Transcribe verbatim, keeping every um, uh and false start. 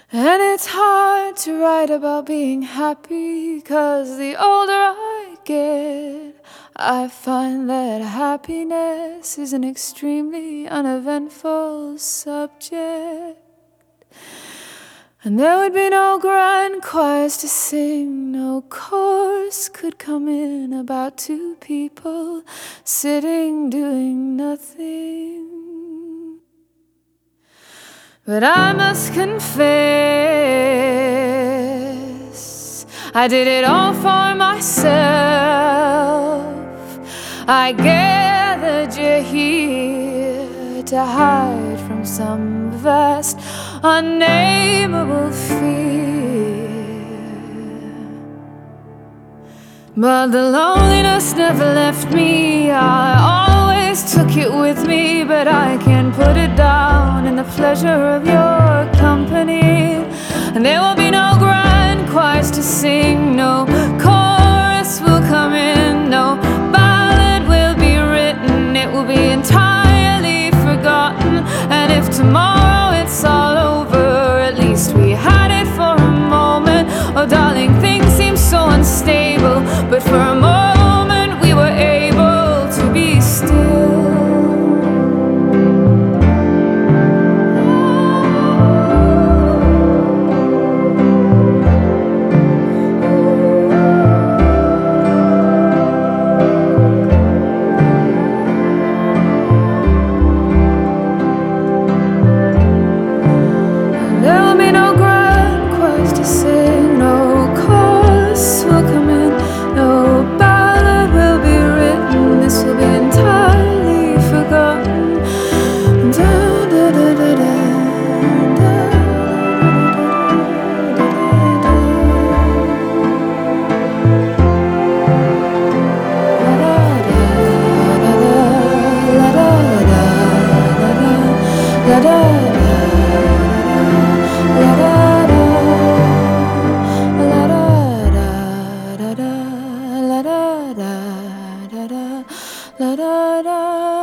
And it's hard to write about being happy, 'cause the older I get, I find that happiness is an extremely uneventful subject. And there would be no grand choirs to sing, no chorus could come in about two people sitting doing nothing. But I must confess, I did it all for myself. I gathered you here to hide from some vast, unnameable fear. But the loneliness never left me. I always took it with me, but I can't put it down in the pleasure of your company. And there will be no grand choirs to sing, no chorus will come in, no ballad will be written. It will be entirely forgotten. And if tomorrow it's all over, at least we had it for a moment. Oh darling, things seem so unstable, but for a moment we were able to be still. La da da